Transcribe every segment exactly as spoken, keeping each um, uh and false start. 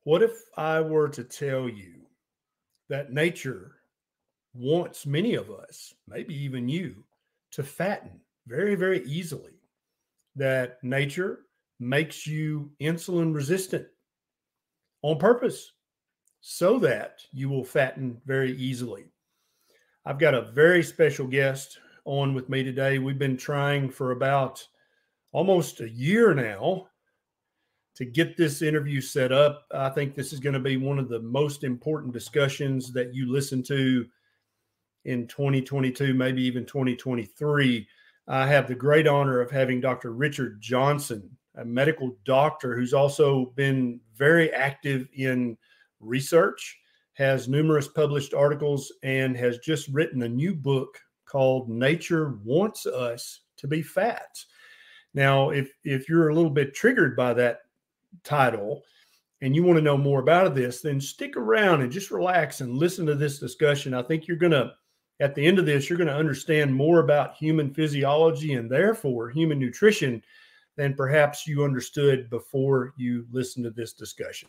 What if I were to tell you that nature wants many of us, maybe even you, to fatten very, very easily? That nature makes you insulin resistant on purpose so that you will fatten very easily. I've got a very special guest on with me today. We've been trying for about almost a year now to get this interview set up. I think this is going to be one of the most important discussions that you listen to in twenty twenty-two, maybe even twenty twenty-three. I have the great honor of having Doctor Richard Johnson, a medical doctor who's also been very active in research, has numerous published articles, and has just written a new book called Nature Wants Us to Be Fat. Now, if, if you're a little bit triggered by that title and you want to know more about this, then stick around and just relax and listen to this discussion. I think you're going to, at the end of this, you're going to understand more about human physiology and therefore human nutrition than perhaps you understood before you listened to this discussion.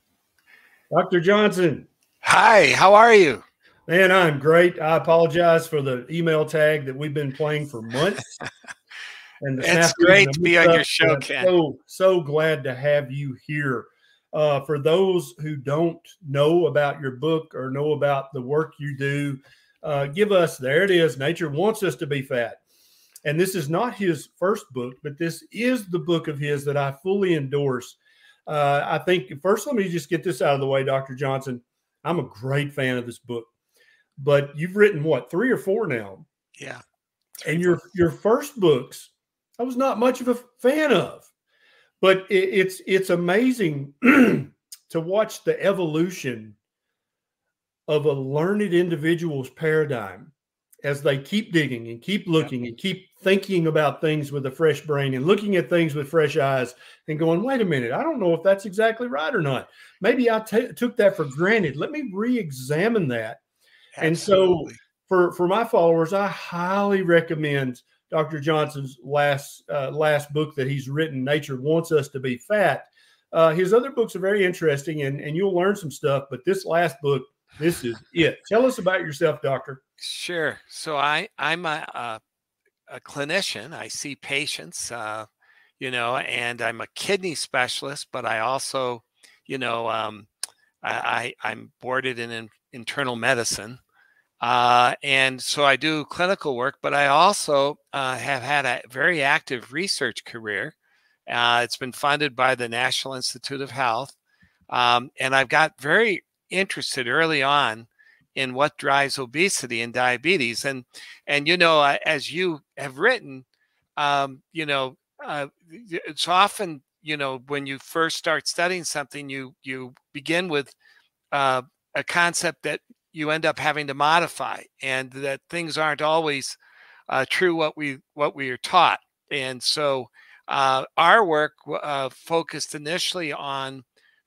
Doctor Johnson. Hi, how are you? Man, I'm great. I apologize for the email tag that we've been playing for months. And it's great to be on your show, Ken. So, so glad to have you here. Uh, for those who don't know about your book or know about the work you do, uh, give us, there it is, Nature Wants Us to Be Fat. And this is not his first book, but this is the book of his that I fully endorse. Uh, I think, first, let me just get this out of the way, Doctor Johnson. I'm a great fan of this book. But you've written, what, three or four now? Yeah. And your your first books, I was not much of a fan of, but it, it's it's amazing to watch the evolution of a learned individual's paradigm as they keep digging and keep looking yeah. and keep thinking about things with a fresh brain and looking at things with fresh eyes and going, wait a minute, I don't know if that's exactly right or not. Maybe I t- took that for granted. Let me re-examine that. Absolutely. And so for, for my followers, I highly recommend Doctor Johnson's last uh, last book that he's written, Nature Wants Us to Be Fat. Uh, his other books are very interesting, and, and you'll learn some stuff. But this last book, this is it. Tell us about yourself, Doctor. Sure. So I, I'm a, a, a clinician. I see patients, uh, you know, and I'm a kidney specialist, but I also, you know, um, I, I, I'm boarded in, in internal medicine. Uh, and so I do clinical work, but I also uh, have had a very active research career. Uh, it's been funded by the National Institute of Health. Um, and I've got very interested early on in what drives obesity and diabetes. And, and you know, as you have written, um, you know, uh, it's often, you know, when you first start studying something, you, you begin with uh, a concept that you end up having to modify, and that things aren't always uh, true what we what we are taught. And so uh, our work uh, focused initially on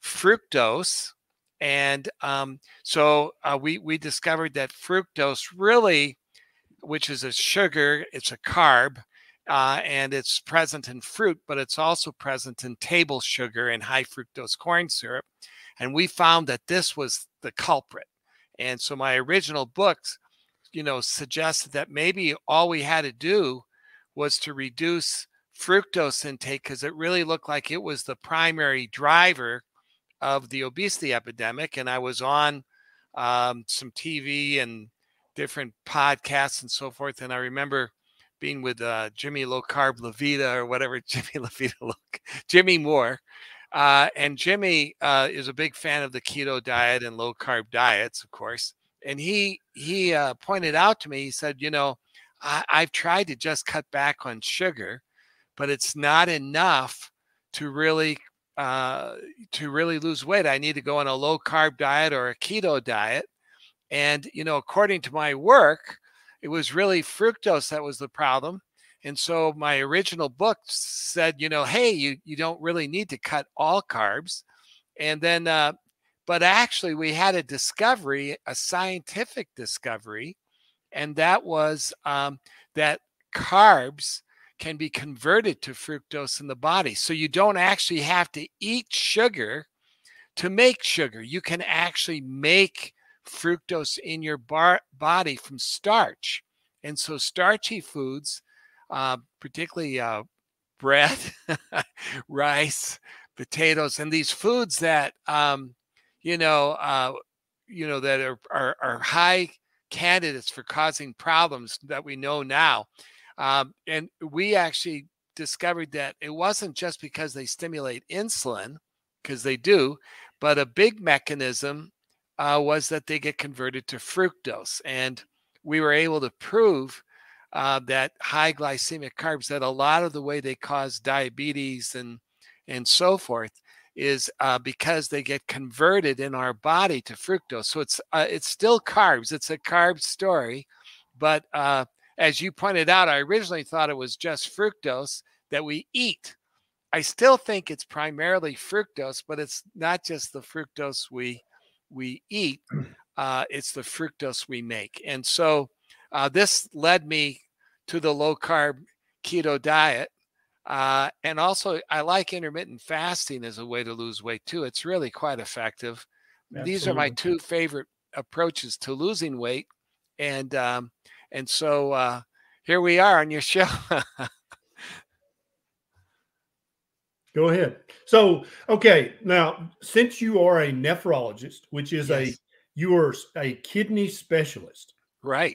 fructose, and um, so uh, we we discovered that fructose really, which is a sugar, it's a carb, uh, and it's present in fruit, but it's also present in table sugar and high fructose corn syrup. And we found that this was the culprit. And so my original books, you know, suggested that maybe all we had to do was to reduce fructose intake, because it really looked like it was the primary driver of the obesity epidemic. And I was on um, some T V and different podcasts and so forth. And I remember being with uh, Jimmy Low Carb Levita or whatever, Jimmy Levita, Jimmy Moore. Uh, and Jimmy uh, is a big fan of the keto diet and low carb diets, of course. And he he uh, pointed out to me, he said, you know, I, I've tried to just cut back on sugar, but it's not enough to really uh, to really lose weight. I need to go on a low carb diet or a keto diet. And, you know, according to my work, it was really fructose that was the problem. And so my original book said, you know, hey, you, you don't really need to cut all carbs. And then, uh, but actually we had a discovery, a scientific discovery, and that was um, that carbs can be converted to fructose in the body. So you don't actually have to eat sugar to make sugar. You can actually make fructose in your bar body from starch. And so starchy foods, uh, particularly uh, bread, rice, potatoes, and these foods that, um, you know, uh, you know, that are, are, are high candidates for causing problems that we know now. Um, and we actually discovered that it wasn't just because they stimulate insulin, because they do, but a big mechanism uh, was that they get converted to fructose. And we were able to prove uh, that high glycemic carbs, that a lot of the way they cause diabetes and and so forth is uh, because they get converted in our body to fructose. So it's uh, it's still carbs. It's a carb story, but uh, as you pointed out, I originally thought it was just fructose that we eat. I still think it's primarily fructose, but it's not just the fructose we we eat. Uh, it's the fructose we make. And so uh, this led me to the low carb keto diet. Uh, and also, I like intermittent fasting as a way to lose weight too. It's really quite effective. Absolutely. These are my two favorite approaches to losing weight. And um, and so uh, here we are on your show. Go ahead. So, okay, now since you are a nephrologist, which is yes. a you are a kidney specialist, right?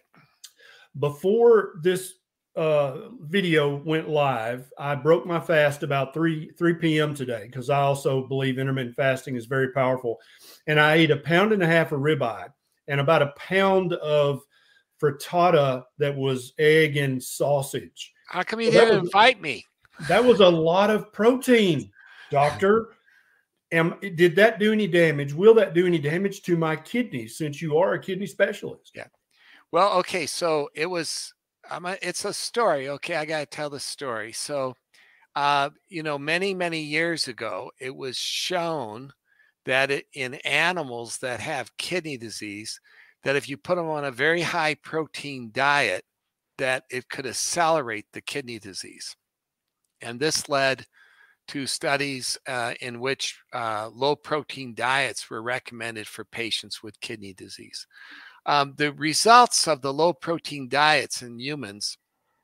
Before this uh, video went live, I broke my fast about three p m today because I also believe intermittent fasting is very powerful, and I ate a pound and a half of ribeye and about a pound of frittata that was egg and sausage. How come you so didn't was, invite me? That was a lot of protein, doctor. Am, did that do any damage? Will that do any damage to my kidneys since you are a kidney specialist? Yeah. Well, okay. So it was, I'm a, it's a story. Okay. I got to tell the story. So, uh, you know, many, many years ago, it was shown that it, in animals that have kidney disease, that if you put them on a very high protein diet, that it could accelerate the kidney disease. And this led to studies uh, in which uh, low protein diets were recommended for patients with kidney disease. Um, the results of the low protein diets in humans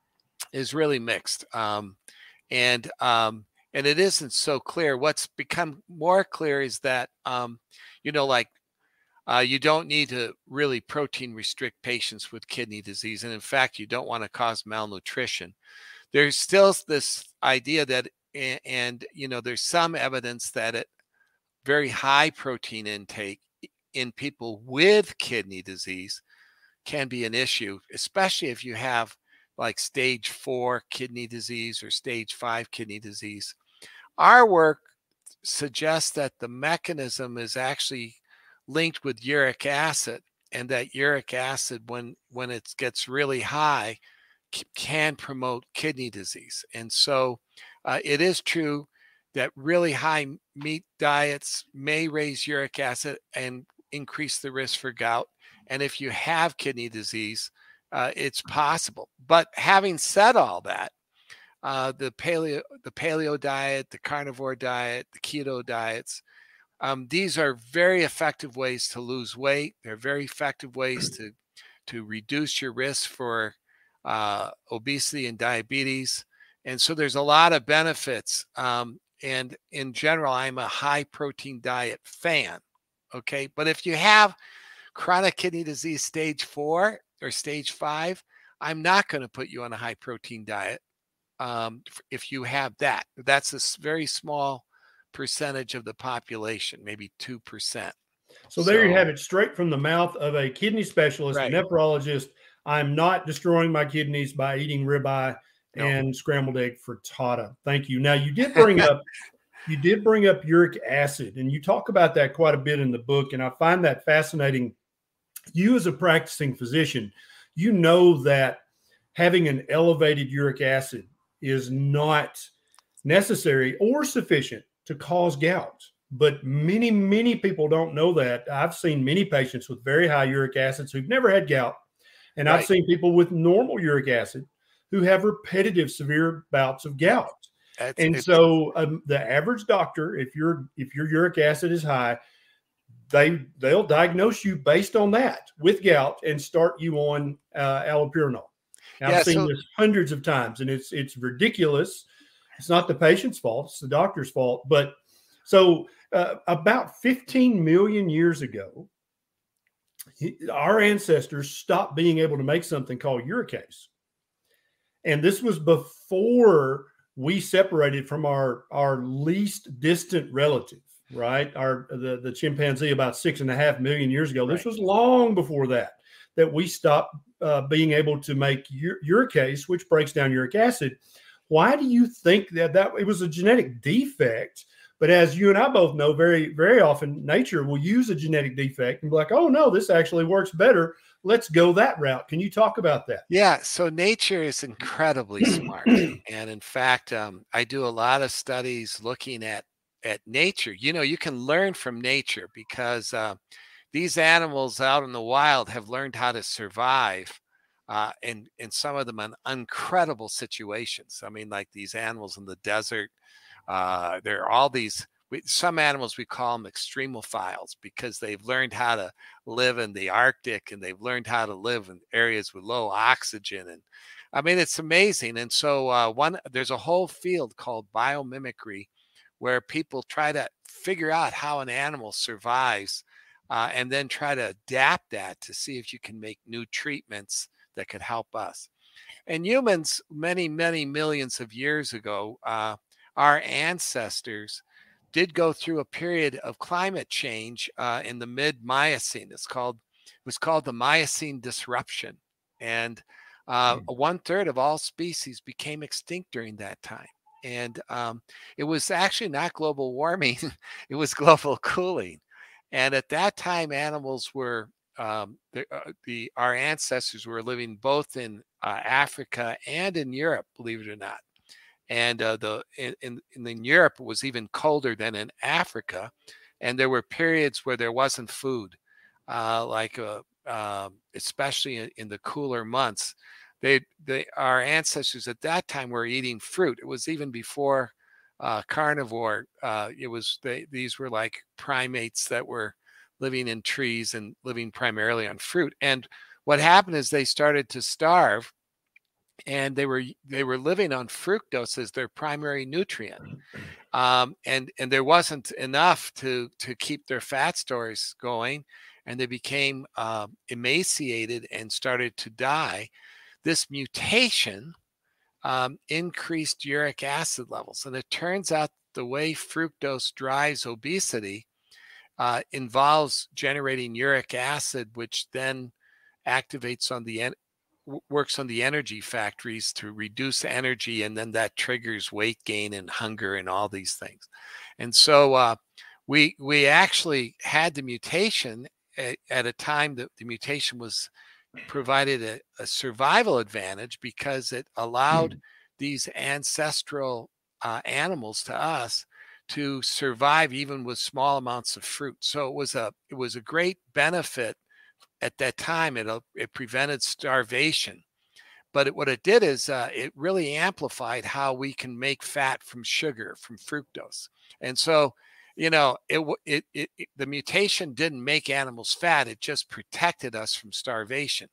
is really mixed. Um, and, um, and it isn't so clear. What's become more clear is that, um, you know, like uh, you don't need to really protein restrict patients with kidney disease. And in fact, you don't want to cause malnutrition. There's still this idea that, and, you know, there's some evidence that at very high protein intake in people with kidney disease can be an issue, especially if you have like stage four kidney disease or stage five kidney disease. Our work suggests that the mechanism is actually linked with uric acid, and that uric acid, when, when it gets really high, can promote kidney disease. And so uh, it is true that really high meat diets may raise uric acid and increase the risk for gout. And if you have kidney disease, uh, it's possible. But having said all that, uh, the paleo, the paleo diet, the carnivore diet, the keto diets, um, these are very effective ways to lose weight. They're very effective ways to, to reduce your risk for uh, obesity and diabetes. And so there's a lot of benefits. Um, and in general, I'm a high protein diet fan. Okay. But if you have chronic kidney disease stage four or stage five, I'm not going to put you on a high protein diet. Um, if you have that, that's a very small percentage of the population, maybe two percent. So there so, you have it, straight from the mouth of a kidney specialist, right. a nephrologist. I'm not destroying my kidneys by eating ribeye no. and scrambled egg frittata. Thank you. Now, you did bring up you did bring up uric acid, and you talk about that quite a bit in the book, and I find that fascinating. You, as a practicing physician, you know that having an elevated uric acid is not necessary or sufficient to cause gout. But many, many people don't know that. I've seen many patients with very high uric acids who've never had gout. And right. I've seen people with normal uric acid who have repetitive severe bouts of gout. It's, And it's so um, the average doctor, if your if your uric acid is high, they they'll diagnose you based on that with gout and start you on uh, allopurinol. Now, I've yeah. seen So this hundreds of times, and it's it's ridiculous. It's not the patient's fault; it's the doctor's fault. But so uh, about fifteen million years ago, our ancestors stopped being able to make something called uricase, and this was before we separated from our our least distant relative, right? Our the, the chimpanzee about six and a half million years ago. This right. was long before that that we stopped uh, being able to make ur- uricase, which breaks down uric acid. Why do you think that that it was a genetic defect? But as you and I both know, very very often nature will use a genetic defect and be like, oh no, this actually works better. Let's go that route. Can you talk about that? Yeah, so nature is incredibly smart. And in fact, um, I do a lot of studies looking at at nature. You know, you can learn from nature because uh, these animals out in the wild have learned how to survive uh, in in some of them in incredible situations. I mean, like these animals in the desert. Uh, there are all these. We, some animals we call them extremophiles because they've learned how to live in the Arctic and they've learned how to live in areas with low oxygen. And I mean, it's amazing. And so uh, one there's a whole field called biomimicry where people try to figure out how an animal survives uh, and then try to adapt that to see if you can make new treatments that could help us. And humans, many, many millions of years ago, uh, our ancestors did go through a period of climate change uh, in the mid Miocene. It's called it was called the Miocene disruption, and uh, Mm. one third of all species became extinct during that time. And um, it was actually not global warming; it was global cooling. And at that time, animals were um, the, uh, the our ancestors were living both in uh, Africa and in Europe, believe it or not. And uh, the in, in in Europe it was even colder than in Africa, and there were periods where there wasn't food, uh, like uh, um especially in, in the cooler months. They they our ancestors at that time were eating fruit. It was even before uh, carnivore. Uh, it was they, these were like primates that were living in trees and living primarily on fruit. And what happened is they started to starve and they were they were living on fructose as their primary nutrient, um, and and there wasn't enough to to keep their fat stores going, and they became uh, emaciated and started to die. This mutation um, increased uric acid levels, and it turns out the way fructose drives obesity uh, involves generating uric acid, which then activates on the works on the energy factories to reduce energy, and then that triggers weight gain and hunger and all these things. And so uh, we we actually had the mutation at, at a time that the mutation was provided a, a survival advantage because it allowed these ancestral uh, animals to us to survive even with small amounts of fruit. So it was a it was a great benefit at that time. It it prevented starvation, but it, what it did is uh, it really amplified how we can make fat from sugar, from fructose. And so, you know, it, it, it, it the mutation didn't make animals fat; it just protected us from starvation.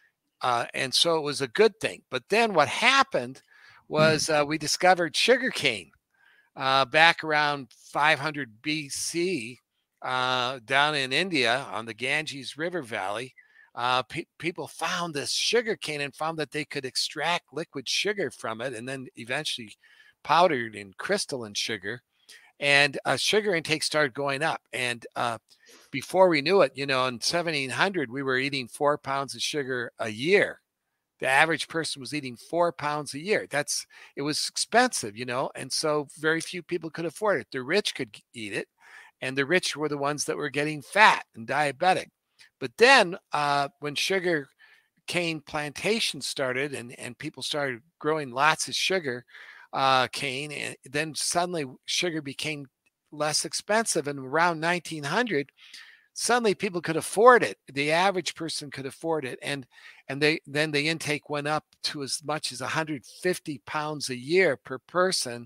Uh, and so it was a good thing. But then what happened was uh, we discovered sugarcane uh, back around five hundred B C uh, down in India on the Ganges River Valley. Uh, pe- people found this sugar cane and found that they could extract liquid sugar from it and then eventually powdered and crystalline sugar. And uh, sugar intake started going up. And uh, before we knew it, you know, in seventeen hundred, we were eating four pounds of sugar a year. The average person was eating four pounds a year. That's it was expensive, you know, and so very few people could afford it. The rich could eat it, and the rich were the ones that were getting fat and diabetic. But then, uh, when sugar cane plantations started and and people started growing lots of sugar uh, cane, and then suddenly sugar became less expensive. And around nineteen hundred, suddenly people could afford it. The average person could afford it, and and they then the intake went up to as much as one hundred fifty pounds a year per person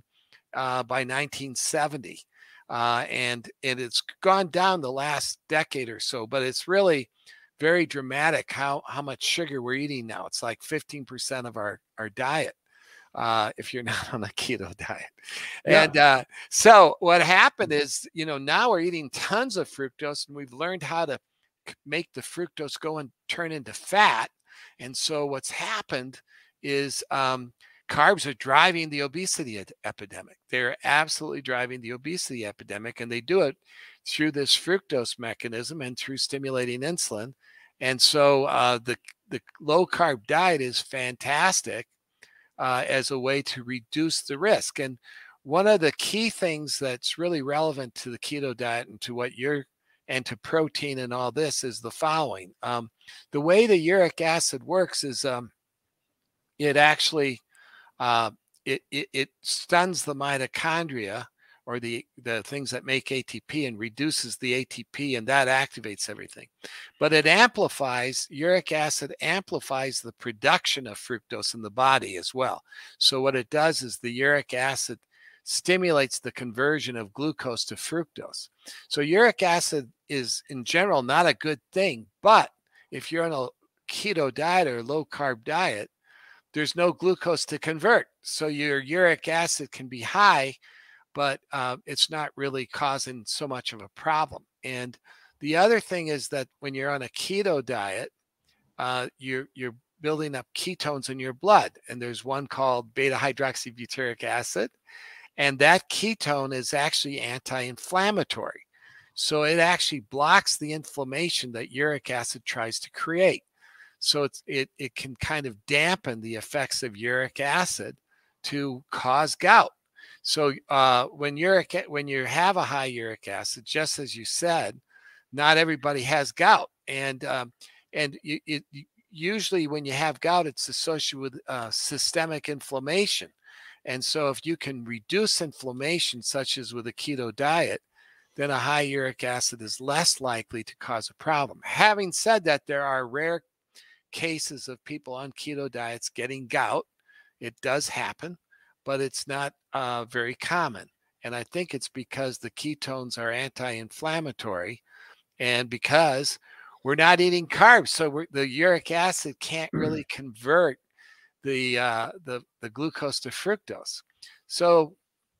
uh, by nineteen seventy. Uh, and, and it's gone down the last decade or so, but it's really very dramatic how, how much sugar we're eating now. It's like fifteen percent of our, our diet. Uh, if you're not on a keto diet. Yeah. And uh, so what happened is, you know, now we're eating tons of fructose, and we've learned how to make the fructose go and turn into fat. And so what's happened is um, carbs are driving the obesity ed- epidemic. They're absolutely driving the obesity epidemic, and they do it through this fructose mechanism and through stimulating insulin. And so uh, the, the low carb diet is fantastic Uh, as a way to reduce the risk. And one of the key things that's really relevant to the keto diet and to what you're and to protein and all this is the following. Um, the way the uric acid works is um, it actually uh, it, it it stuns the mitochondria, or the the things that make A T P, and reduces the A T P, and that activates everything. But it amplifies, uric acid amplifies the production of fructose in the body as well. So what it does is the uric acid stimulates the conversion of glucose to fructose. So uric acid is in general not a good thing, but if you're on a keto diet or low carb diet, there's no glucose to convert. So your uric acid can be high, but uh, it's not really causing so much of a problem. And the other thing is that when you're on a keto diet, uh, you're you're building up ketones in your blood, and there's one called beta hydroxybutyric acid, and that ketone is actually anti-inflammatory. So it actually blocks the inflammation that uric acid tries to create. So it's it it can kind of dampen the effects of uric acid to cause gout. So uh, when uric when you have a high uric acid, just as you said, not everybody has gout, and um, and it, it, usually when you have gout, it's associated with uh, systemic inflammation. And so if you can reduce inflammation, such as with a keto diet, then a high uric acid is less likely to cause a problem. Having said that, there are rare cases of people on keto diets getting gout. It does happen, but it's not uh, very common. And I think it's because the ketones are anti-inflammatory, and because we're not eating carbs. So we're, the uric acid can't really convert the, uh, the, the glucose to fructose. So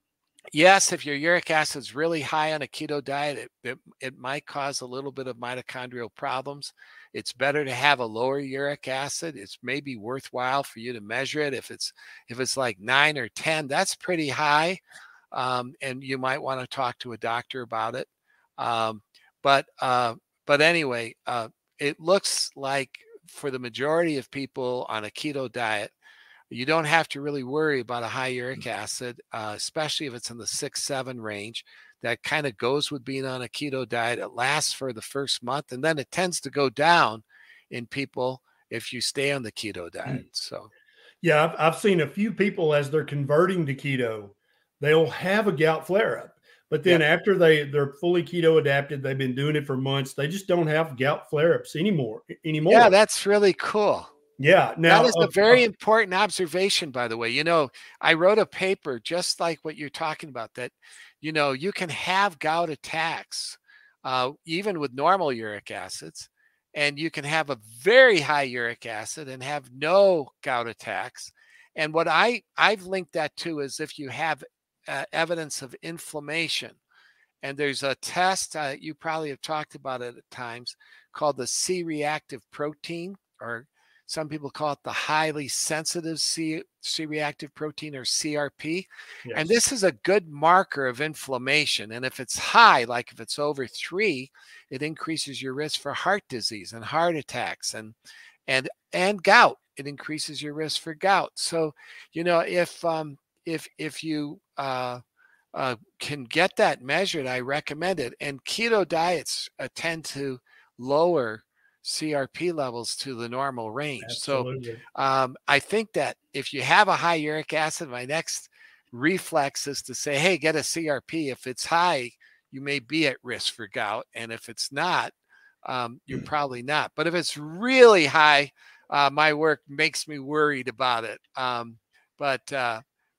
yes, if your uric acid is really high on a keto diet, it, it, it might cause a little bit of mitochondrial problems. It's better to have a lower uric acid. It's maybe worthwhile for you to measure it. If it's if it's like nine or ten, that's pretty high, um, and you might want to talk to a doctor about it. Um, but uh, but anyway, uh, it looks like for the majority of people on a keto diet, you don't have to really worry about a high uric acid, uh, especially if it's in the six, seven range. That kind of goes with being on a keto diet. It lasts for the first month, and then it tends to go down in people if you stay on the keto diet. So, yeah, I've, I've seen a few people as they're converting to keto, they'll have a gout flare up. But then yep. after they, they're fully keto adapted, they've been doing it for months, they just don't have gout flare ups anymore. anymore. Yeah, that's really cool. Yeah. Now, that is uh, a very uh, important observation, by the way. You know, I wrote a paper just like what you're talking about, that, you know, you can have gout attacks uh, even with normal uric acids, and you can have a very high uric acid and have no gout attacks. And what I, I've linked that to is if you have uh, evidence of inflammation. And there's a test, uh, you probably have talked about it at times, called the C-reactive protein, or some people call it the highly sensitive C, C-reactive protein, or C R P. Yes. And this is a good marker of inflammation. And if it's high, like if it's over three, it increases your risk for heart disease and heart attacks and and and gout. It increases your risk for gout. So, you know, if um, if if you uh, uh, can get that measured, I recommend it. And keto diets uh, tend to lower C R P levels to the normal range. Absolutely. So um, I think that if you have a high uric acid, my next reflex is to say, hey, get a C R P. If it's high, you may be at risk for gout. And if it's not, um, you're probably not. But if it's really high, uh, my work makes me worried about it. Um, but uh,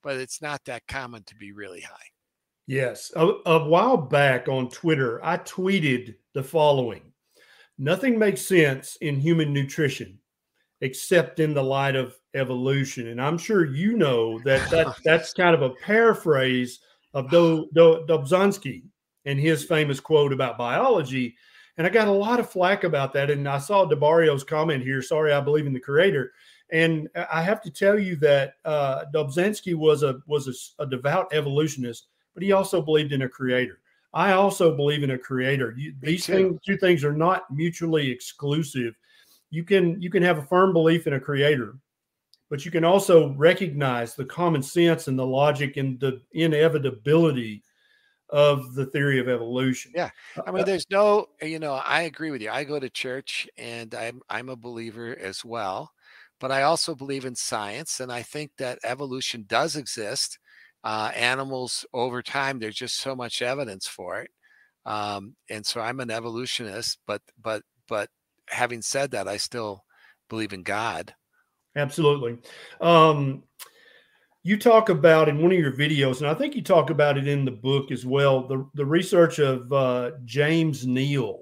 but it's not that common to be really high. Yes. A, a while back on Twitter, I tweeted the following: nothing makes sense in human nutrition except in the light of evolution. And I'm sure you know that, that that's kind of a paraphrase of Do, Do, Dobzhansky and his famous quote about biology. And I got a lot of flack about that. And I saw DeBarrio's comment here, sorry, I believe in the creator. And I have to tell you that uh, Dobzhansky was a was a, a devout evolutionist, but he also believed in a creator. I also believe in a creator. You, these things, two things are not mutually exclusive. You can you can have a firm belief in a creator, but you can also recognize the common sense and the logic and the inevitability of the theory of evolution. Yeah. I mean, there's no, you know, I agree with you. I go to church and I'm I'm a believer as well, but I also believe in science. And I think that evolution does exist. Uh, animals over time, there's just so much evidence for it. Um, and so I'm an evolutionist, but but but having said that, I still believe in God. Absolutely. Um, you talk about in one of your videos, and I think you talk about it in the book as well, the, the research of uh, James Neal.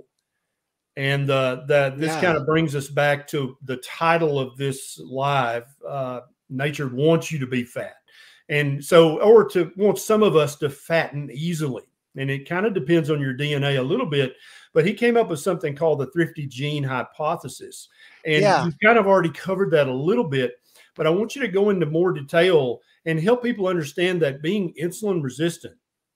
And uh, that this Yeah. kind of brings us back to the title of this live, uh, Nature Wants You to Be Fat. And so, or to want some of us to fatten easily. And it kind of depends on your D N A a little bit, but he came up with something called the thrifty gene hypothesis. And Yeah. you kind of already covered that a little bit, but I want you to go into more detail and help people understand that being insulin resistant,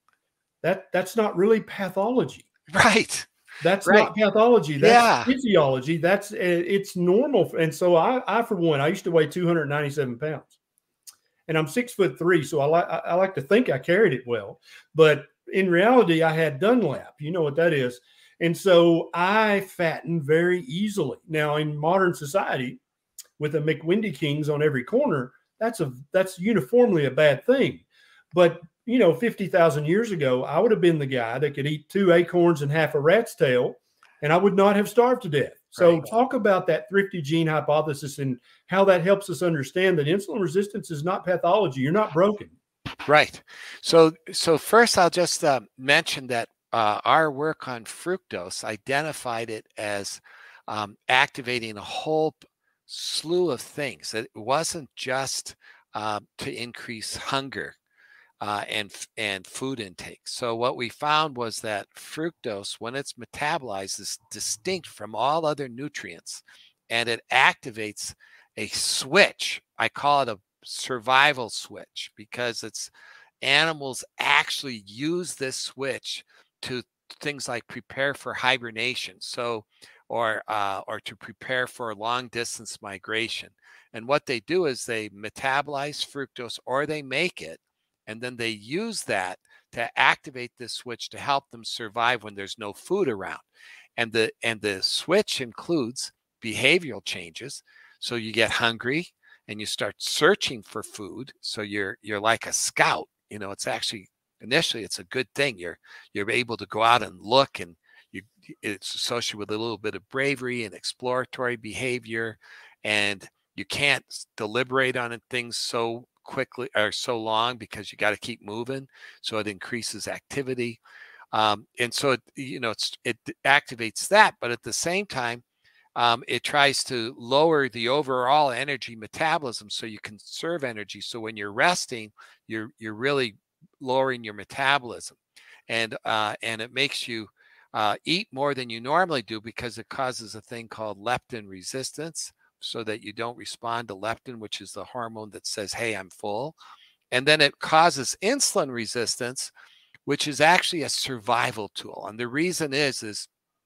that that's not really pathology. Right. That's right. not pathology. That's yeah. physiology. That's it's normal. And so I, I, for one, I used to weigh two hundred ninety-seven pounds. And I'm six foot three, so I like I like to think I carried it well. But in reality, I had Dunlap. You know what that is. And so I fatten very easily. Now, in modern society, with a McWindy Kings on every corner, that's a that's uniformly a bad thing. But you know, fifty thousand years ago, I would have been the guy that could eat two acorns and half a rat's tail, and I would not have starved to death. So Right. talk about that thrifty gene hypothesis and how that helps us understand that insulin resistance is not pathology. You're not broken. Right. So, so first I'll just uh, mention that uh, our work on fructose identified it as um, activating a whole slew of things. It wasn't just uh, to increase hunger uh, and and food intake. So what we found was that fructose, when it's metabolized, is distinct from all other nutrients, and it activates a switch. I call it a survival switch because it's animals actually use this switch to things like prepare for hibernation. So or uh, or to prepare for long distance migration. And what they do is they metabolize fructose or they make it, and then they use that to activate this switch to help them survive when there's no food around. And the and the switch includes behavioral changes. So you get hungry and you start searching for food. So you're you're like a scout. You know, it's actually initially it's a good thing. You're you're able to go out and look, and you it's associated with a little bit of bravery and exploratory behavior, and you can't deliberate on things so quickly or so long because you got to keep moving. So it increases activity. Um, and so, it, you know, it's, it activates that. But at the same time, um, it tries to lower the overall energy metabolism so you conserve energy. So when you're resting, you're you're really lowering your metabolism. And, uh, and it makes you uh, eat more than you normally do because it causes a thing called leptin resistance, so that you don't respond to leptin, which is the hormone that says, hey, I'm full. And then it causes insulin resistance, which is actually a survival tool. And the reason is, is,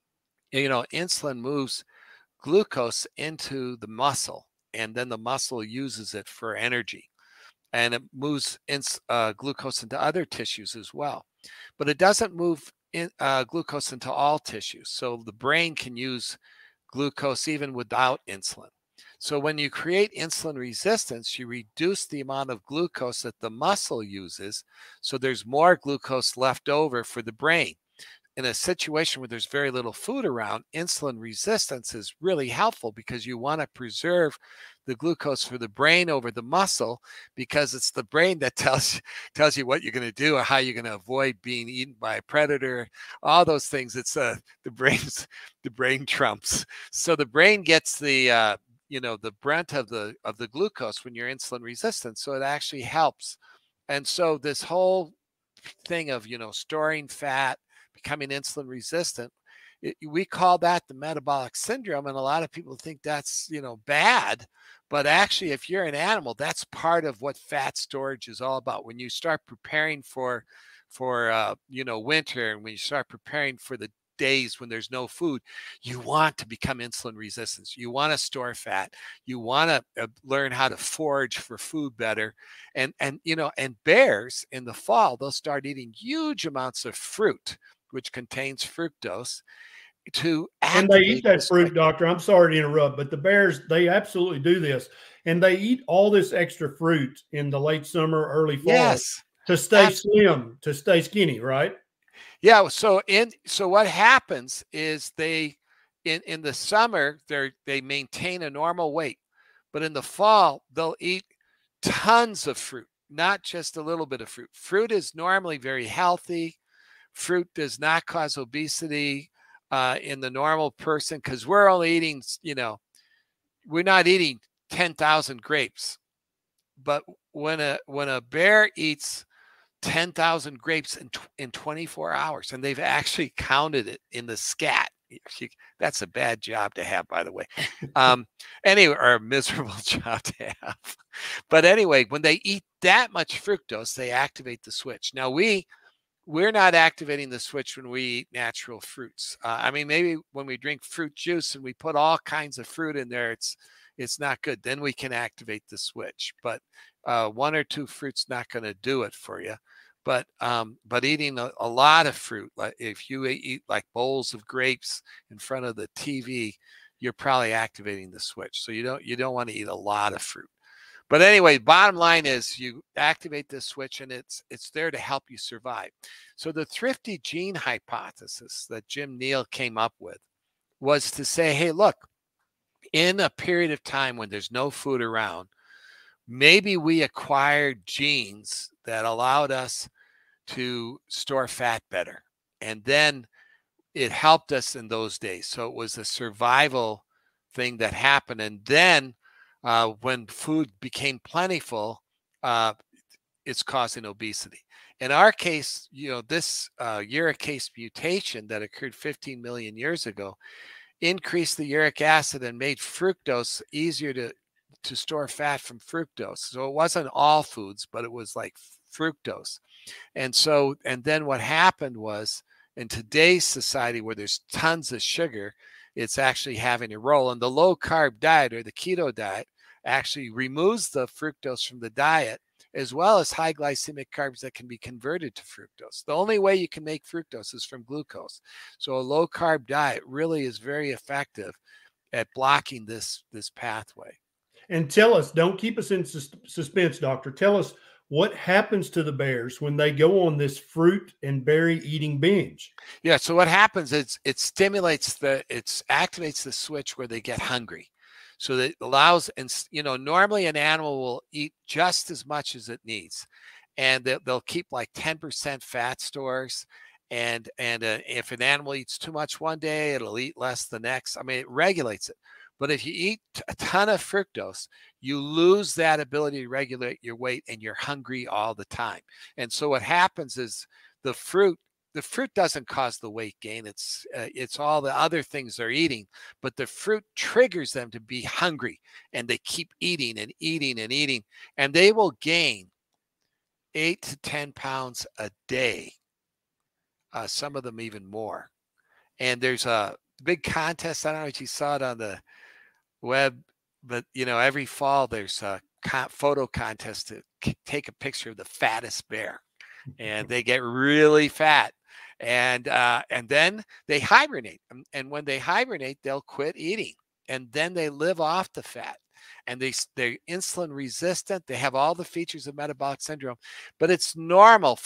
you know, insulin moves glucose into the muscle, and then the muscle uses it for energy. And it moves ins, uh, glucose into other tissues as well. But it doesn't move in, uh, glucose into all tissues. So the brain can use glucose even without insulin. So when you create insulin resistance, you reduce the amount of glucose that the muscle uses. So there's more glucose left over for the brain. in a situation where there's very little food around, insulin resistance is really helpful because you want to preserve the glucose for the brain over the muscle, because it's the brain that tells tells you what you're going to do or how you're going to avoid being eaten by a predator, all those things. It's uh, the brain's the brain trumps. So the brain gets the uh, you know the brunt of the of the glucose when you're insulin resistant. So it actually helps. And so this whole thing of, you know, storing fat, becoming insulin resistant, it, we call that the metabolic syndrome. And a lot of people think that's, you know, bad. But actually, if you're an animal, that's part of what fat storage is all about. When you start preparing for, for uh, you know, winter, and when you start preparing for the days when there's no food, you want to become insulin resistant. You want to store fat. You want to uh, learn how to forage for food better. And, and, you know, and bears in the fall, they'll start eating huge amounts of fruit, which contains fructose, to And they eat activate that this. fruit, doctor. I'm sorry to interrupt, but the bears, they absolutely do this. And they eat all this extra fruit in the late summer, early fall Yes. to stay Absolutely. slim, to stay skinny, right? Yeah. So in so what happens is they in in the summer they they maintain a normal weight, but in the fall they'll eat tons of fruit, not just a little bit of fruit. Fruit is normally very healthy. Fruit does not cause obesity uh, in the normal person, because we're only eating, you know, we're not eating ten thousand grapes. But when a when a bear eats ten thousand grapes in, in twenty-four hours, and they've actually counted it in the scat. That's a bad job to have, by the way. Um, anyway, or a miserable job to have. But anyway, when they eat that much fructose, they activate the switch. Now, we, we're not activating the switch when we eat natural fruits. Uh, I mean, maybe when we drink fruit juice and we put all kinds of fruit in there, it's it's not good. Then we can activate the switch. But uh, one or two fruits not going to do it for you. But um, but eating a, a lot of fruit, like if you eat like bowls of grapes in front of the T V, you're probably activating the switch. So you don't you don't want to eat a lot of fruit. But anyway, bottom line is you activate this switch, and it's it's there to help you survive. So the thrifty gene hypothesis that Jim Neal came up with was to say, hey, look, in a period of time when there's no food around, maybe we acquired genes that allowed us to store fat better. And then it helped us in those days. So it was a survival thing that happened. And then uh, when food became plentiful, uh, it's causing obesity. In our case, you know, this uh, uricase mutation that occurred fifteen million years ago increased the uric acid and made fructose easier to to store fat from fructose. So it wasn't all foods, but it was like fructose. And so, and then what happened was, in today's society where there's tons of sugar, it's actually having a role. And the low carb diet, or the keto diet, actually removes the fructose from the diet, as well as high glycemic carbs that can be converted to fructose. The only way you can make fructose is from glucose. So a low carb diet really is very effective at blocking this, this pathway. And tell us, don't keep us in sus- suspense, doctor. Tell us what happens to the bears when they go on this fruit and berry eating binge. Yeah. So what happens is it stimulates the, it activates the switch where they get hungry. So that allows, and you know, normally an animal will eat just as much as it needs, and they'll, they'll keep like ten percent fat stores. And, and uh, if an animal eats too much one day, it'll eat less the next. I mean, it regulates it. But if you eat a ton of fructose, you lose that ability to regulate your weight, and you're hungry all the time. And so what happens is the fruit, the fruit doesn't cause the weight gain. It's uh, it's all the other things they're eating, but the fruit triggers them to be hungry, and they keep eating and eating and eating, and they will gain eight to ten pounds a day. Uh, some of them even more. And there's a big contest. I don't know if you saw it on the web, but you know, every fall there's a photo contest to take a picture of the fattest bear, and they get really fat, and uh, and then they hibernate, and when they hibernate, they'll quit eating, and then they live off the fat, and they they're insulin resistant. They have all the features of metabolic syndrome, but it's normal for them.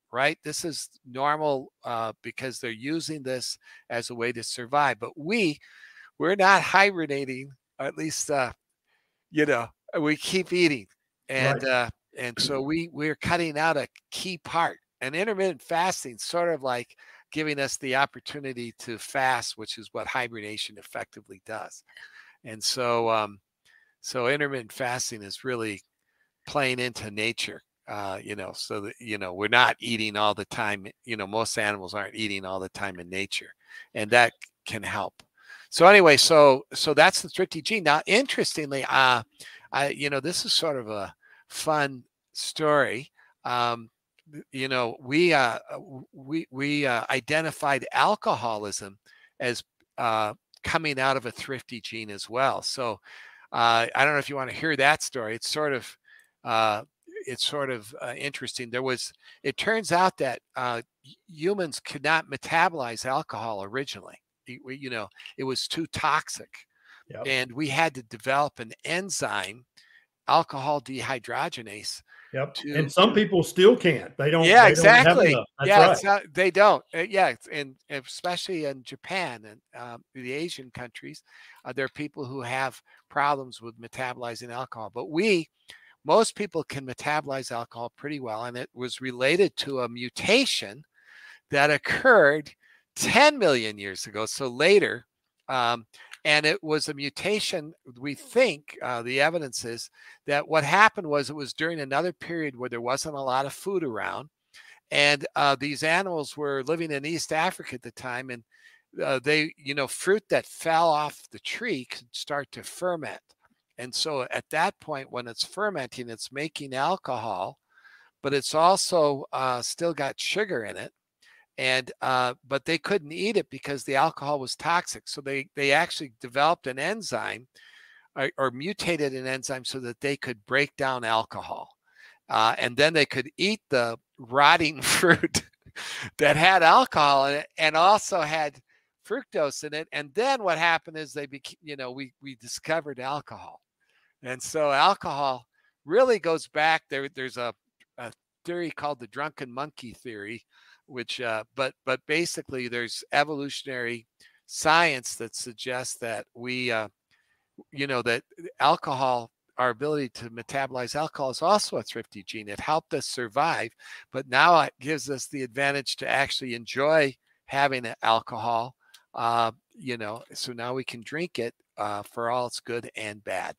right? This is normal uh, because they're using this as a way to survive. But we, we're not hibernating, or at least, uh, you know, we keep eating. And, Right. uh, and so we, we're cutting out a key part. And intermittent fasting sort of like giving us the opportunity to fast, which is what hibernation effectively does. And so, um, so intermittent fasting is really playing into nature, uh, you know, so that, you know, we're not eating all the time. You know, most animals aren't eating all the time in nature, and that can help. So anyway, so so that's the thrifty gene. Now, interestingly, uh, I you know, this is sort of a fun story. Um, you know, we uh, we we uh, identified alcoholism as uh, coming out of a thrifty gene as well. So uh, I don't know if you want to hear that story. It's sort of uh, it's sort of uh, interesting. There was, it turns out that uh, humans could not metabolize alcohol originally. We, you know, it was too toxic, Yep. and we had to develop an enzyme, alcohol dehydrogenase. Yep. To, And some to, people still can't. They don't. yeah, They don't have exactly. enough. That's Yeah, right. it's not, they don't. Uh, yeah, and especially in Japan and um, the Asian countries, uh, there are people who have problems with metabolizing alcohol. But we, most people can metabolize alcohol pretty well, and it was related to a mutation that occurred ten million years ago, so later. Um, and it was a mutation, we think, uh, the evidence is that what happened was it was during another period where there wasn't a lot of food around. And uh, these animals were living in East Africa at the time. And uh, they, you know, fruit that fell off the tree could start to ferment. And so at that point, when it's fermenting, it's making alcohol, but it's also uh, still got sugar in it. And uh, but they couldn't eat it because the alcohol was toxic. So they they actually developed an enzyme or, or mutated an enzyme so that they could break down alcohol. Uh, and then they could eat the rotting fruit that had alcohol in it and also had fructose in it. And then what happened is they became, you know, we we discovered alcohol. And so alcohol really goes back there. There's a, a theory called the drunken monkey theory, which uh, but but basically there's evolutionary science that suggests that we uh, you know, that alcohol, our ability to metabolize alcohol is also a thrifty gene. It helped us survive, but now it gives us the advantage to actually enjoy having alcohol. Uh, you know, so now we can drink it uh, for all its good and bad.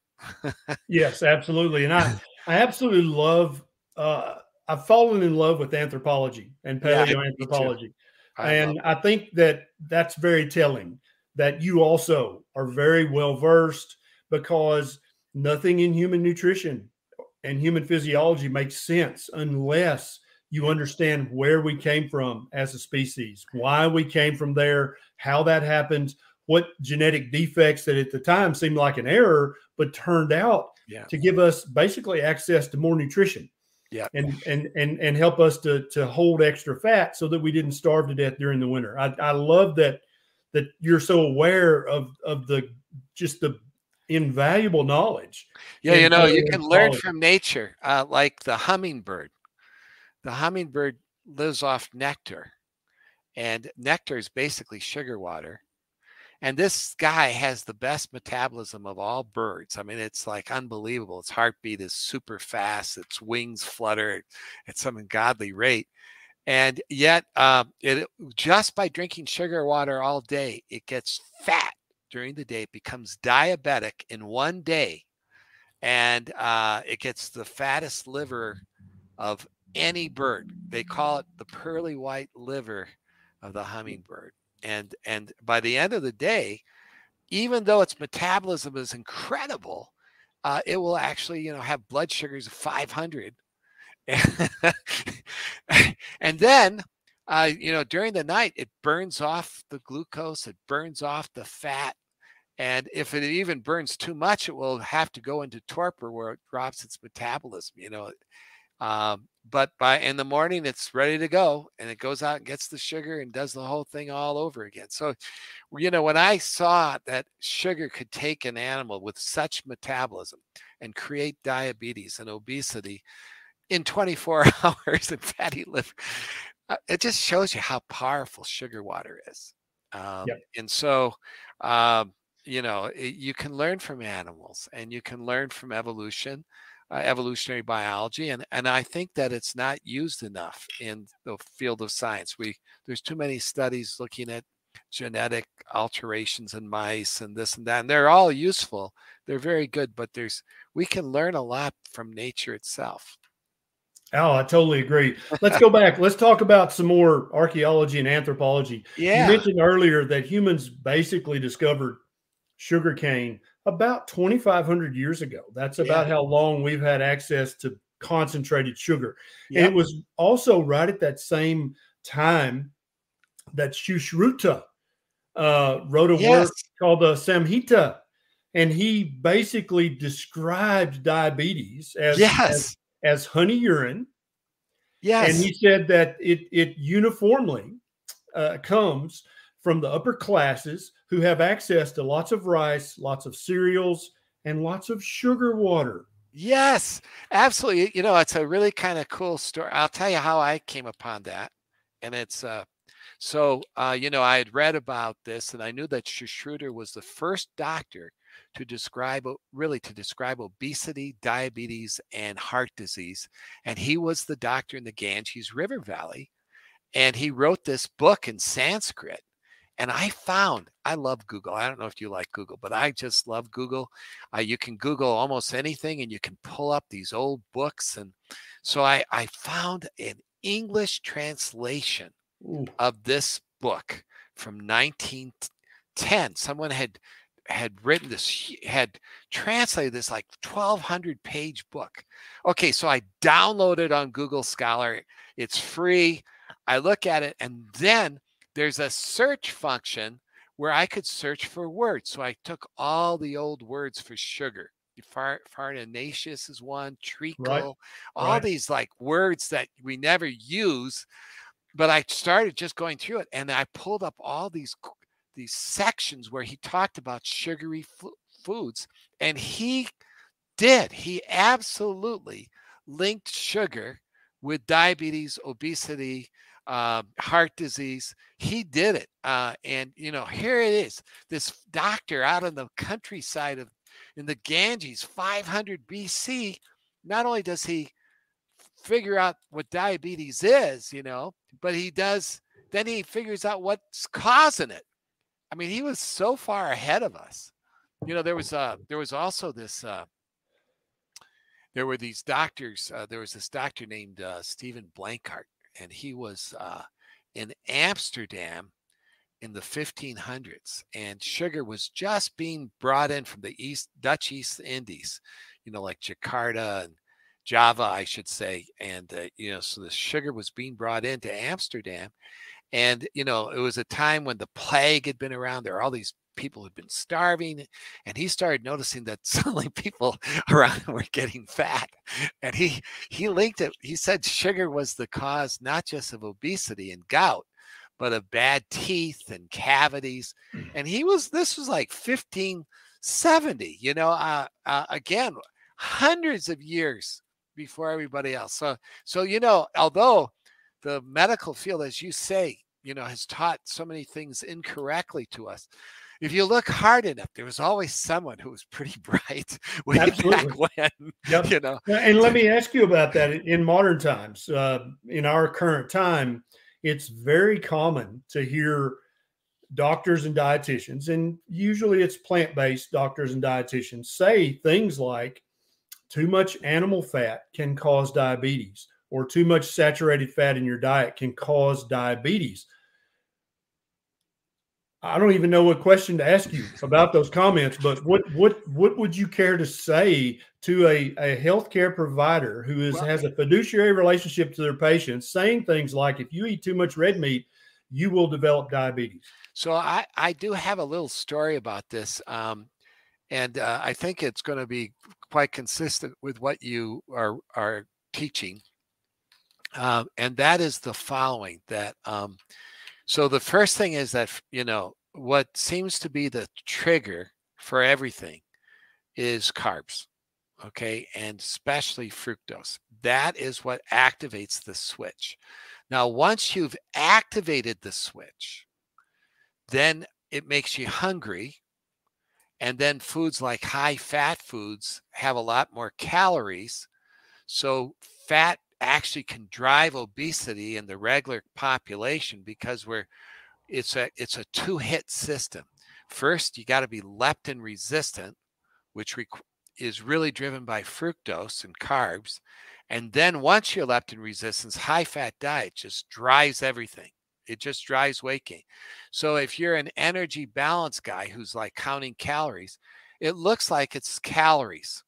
Yes, absolutely. And I, I absolutely love, uh, I've fallen in love with anthropology and Yeah, me too. paleoanthropology. I love And it. I think that that's very telling that you also are very well versed, because nothing in human nutrition and human physiology makes sense unless you understand where we came from as a species, why we came from there, how that happened, what genetic defects that at the time seemed like an error, but turned out Yeah. to give us basically access to more nutrition. Yeah. And and and and help us to to hold extra fat so that we didn't starve to death during the winter. I, I love that that you're so aware of of the just the invaluable knowledge. Yeah, you know, you can learn from nature, uh, like the hummingbird. The hummingbird lives off nectar, and nectar is basically sugar water. And this guy has the best metabolism of all birds. I mean, it's like unbelievable. Its heartbeat is super fast. Its wings flutter at some ungodly rate. And yet, um, it just by drinking sugar water all day, it gets fat during the day. It becomes diabetic in one day. And uh, it gets the fattest liver of any bird. They call it the pearly white liver of the hummingbird. And and by the end of the day, even though its metabolism is incredible, uh, it will actually, you know, have blood sugars of five hundred. And then, uh, you know, during the night, it burns off the glucose, it burns off the fat. And if it even burns too much, it will have to go into torpor where it drops its metabolism, you know. Um, but by in the morning, it's ready to go, and it goes out and gets the sugar and does the whole thing all over again. So, you know, when I saw that sugar could take an animal with such metabolism and create diabetes and obesity in twenty-four hours and fatty liver, Uh, it just shows you how powerful sugar water is. Um, Yep. and so, um, you know, it, you can learn from animals and you can learn from evolution, uh, evolutionary biology. And, and I think that it's not used enough in the field of science. We, there's too many studies looking at genetic alterations in mice and this and that, and they're all useful. They're very good, but there's, we can learn a lot from nature itself. Oh, I totally agree. Let's go back. Let's talk about some more archaeology and anthropology. You Yeah. mentioned earlier that humans basically discovered sugarcane about twenty-five hundred years ago. That's Yeah. about how long we've had access to concentrated sugar. And Yep. it was also right at that same time that Shushruta uh, wrote a Yes. work called the Samhita. And he basically described diabetes as, as Yes. as honey urine, Yes. and he said that it it uniformly uh, comes from the upper classes who have access to lots of rice, lots of cereals, and lots of sugar water. Yes, absolutely. You know, it's a really kind of cool story. I'll tell you how I came upon that. And it's uh so uh, you know, I had read about this and I knew that Schroeder was the first doctor to describe o- really to describe obesity, diabetes, and heart disease. And he was the doctor in the Ganges River Valley. And he wrote this book in Sanskrit. And I found, I love Google. I don't know if you like Google, but I just love Google. Uh, you can Google almost anything and you can pull up these old books. And so I, I found an English translation Ooh, of this book from nineteen ten. Someone had had written this, had translated this like twelve hundred page book. Okay, so I downloaded on Google Scholar. It's free. I look at it, and then there's a search function where I could search for words. So I took all the old words for sugar. Far, farinaceous is one, right, treacle, all right. these like words that we never use. But I started just going through it, and I pulled up all these these sections where he talked about sugary f- foods, and he did. He absolutely linked sugar with diabetes, obesity, um, heart disease. He did it. Uh, and, you know, here it is, this doctor out in the countryside of in the Ganges, five hundred B C. Not only does he figure out what diabetes is, you know, but he does, then he figures out what's causing it. I mean, he was so far ahead of us. You know, there was uh there was also this uh there were these doctors. Uh, there was this doctor named uh, Stephen Blankart, and he was uh, in Amsterdam in the fifteen hundreds, and sugar was just being brought in from the East Dutch East Indies, you know, like Jakarta and Java, I should say. And uh, you know, so the sugar was being brought into Amsterdam, and you know, it was a time when the plague had been around. There were all these people who'd been starving, and he started noticing that suddenly people around were getting fat. And he he linked it. He said sugar was the cause not just of obesity and gout, but of bad teeth and cavities. And he was this was like fifteen seventy. You know, uh, uh, again, hundreds of years before everybody else. So so you know, although the medical field, as you say, you know, has taught so many things incorrectly to us. If you look hard enough, there was always someone who was pretty bright way Absolutely. back when, Yep. you know. And let me ask you about that. In modern times, uh, in our current time, it's very common to hear doctors and dietitians, and usually it's plant-based doctors and dietitians, say things like too much animal fat can cause diabetes, or too much saturated fat in your diet can cause diabetes. I don't even know what question to ask you about those comments, but what what what would you care to say to a, a healthcare provider who is Well, has a fiduciary relationship to their patients, saying things like, if you eat too much red meat, you will develop diabetes? so I I do have a little story about this, um, and uh, I think it's going to be quite consistent with what you are are teaching, um, and that is the following: that um, so the first thing is that you know what seems to be the trigger for everything is carbs, okay, and especially fructose. That is what activates the switch. Now, once you've activated the switch, then it makes you hungry. And then foods like high fat foods have a lot more calories. So fat actually can drive obesity in the regular population because we're it's a it's a two-hit system. First, you got to be leptin resistant, which requ- is really driven by fructose and carbs. And then once you're leptin resistance, high fat diet just drives everything. It just drives weight gain. So if you're an energy balance guy who's like counting calories, it looks like it's calories.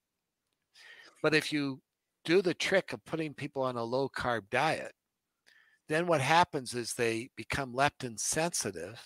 But if you do the trick of putting people on a low carb diet, then what happens is they become leptin sensitive.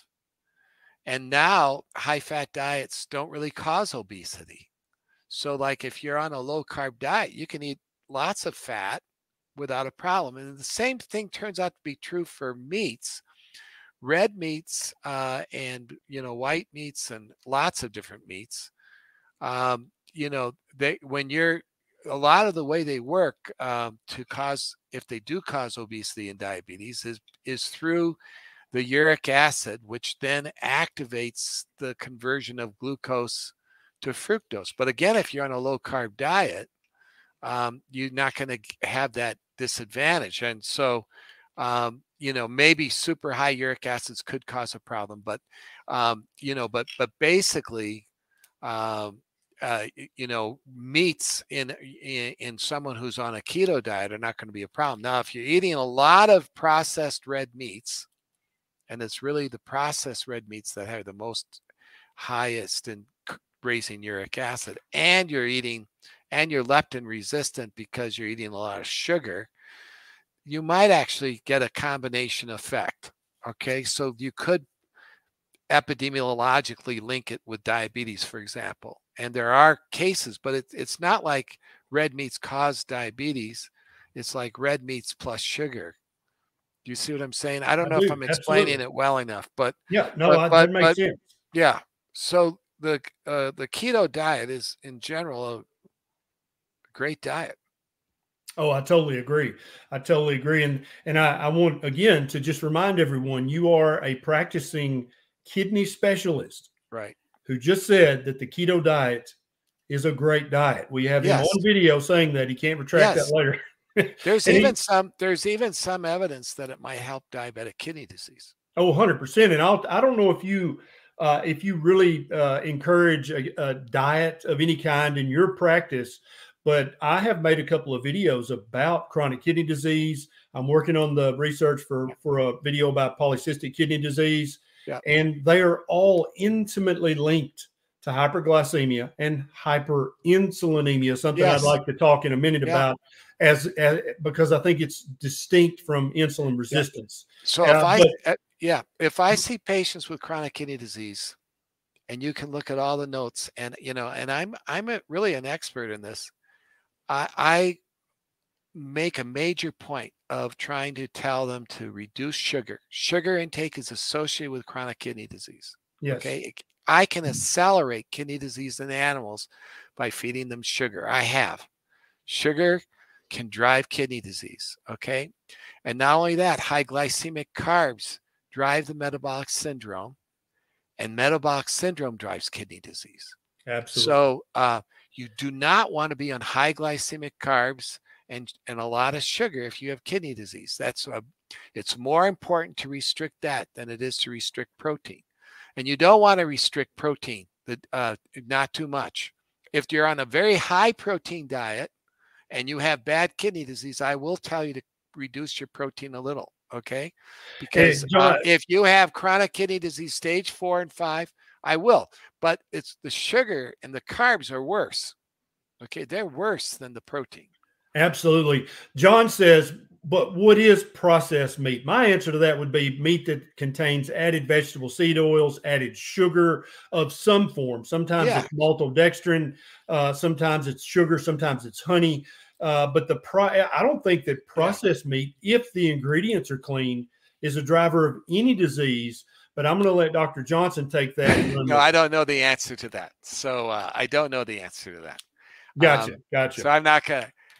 And now high fat diets don't really cause obesity. So like if you're on a low carb diet, you can eat lots of fat without a problem. And the same thing turns out to be true for meats, red meats, uh, and, you know, white meats and lots of different meats. Um, you know, they, when you're, a lot of the way they work um, to cause, if they do cause obesity and diabetes, is is through the uric acid, which then activates the conversion of glucose to fructose. But again, if you're on a low carb diet, um, you're not going to have that disadvantage. And so, um, you know, maybe super high uric acids could cause a problem, but, um, you know, but, but basically, um, uh, you know, meats in, in in someone who's on a keto diet are not going to be a problem. Now, if you're eating a lot of processed red meats, and it's really the processed red meats that have the most highest in raising uric acid, and you're eating, and you're leptin resistant because you're eating a lot of sugar, you might actually get a combination effect. Okay, so you could epidemiologically link it with diabetes, for example. And there are cases, but it, it's not like red meats cause diabetes. It's like red meats plus sugar. Do you see what I'm saying? I don't I know if do. I'm explaining Absolutely. it well enough, but Yeah, no, but I, but that makes but sense. yeah. So the uh, the keto diet is in general a great diet. Oh, I totally agree. I totally agree. And and I, I want again to just remind everyone you are a practicing kidney specialist Right. who just said that the keto diet is a great diet. We have him Yes. on video saying that. He can't retract Yes. that later. There's And even he, some there's even some evidence that it might help diabetic kidney disease. oh, one hundred percent. And I'll, I don't know if you uh, if you really uh, encourage a, a diet of any kind in your practice, but I have made a couple of videos about chronic kidney disease. I'm working on the research for, for a video about polycystic kidney disease, Yeah. and they are all intimately linked to hyperglycemia and hyperinsulinemia, something Yes. I'd like to talk in a minute Yeah. about as, as because I think it's distinct from insulin resistance. Yeah. So Uh, if I but uh, yeah, if I see patients with chronic kidney disease, and you can look at all the notes, and you know, and I'm I'm a, really an expert in this. I, I make a major point of trying to tell them to reduce sugar. Sugar intake is associated with chronic kidney disease. yes. Okay. I can accelerate kidney disease in animals by feeding them sugar. I have. Sugar can drive kidney disease. Okay. And not only that, high glycemic carbs drive the metabolic syndrome, and metabolic syndrome drives kidney disease. Absolutely. So uh, you do not want to be on high glycemic carbs and, and a lot of sugar if you have kidney disease. That's a, it's more important to restrict that than it is to restrict protein. And you don't want to restrict protein, uh, not too much. If you're on a very high protein diet and you have bad kidney disease, I will tell you to reduce your protein a little. Okay. Because hey, John, uh, if you have chronic kidney disease stage four and five, I will, but it's the sugar and the carbs are worse. Okay. They're worse than the protein. Absolutely. John says, but what is processed meat? My answer to that would be meat that contains added vegetable seed oils, added sugar of some form. Sometimes Yeah. it's maltodextrin, uh, sometimes it's sugar, sometimes it's honey. Uh, but the pro- I don't think that processed yeah. meat, if the ingredients are clean, is a driver of any disease. But I'm going to let Doctor Johnson take that. And run no, I don't know the answer to that. So uh, I don't know the answer to that. Gotcha. Um, gotcha. So I'm not going to.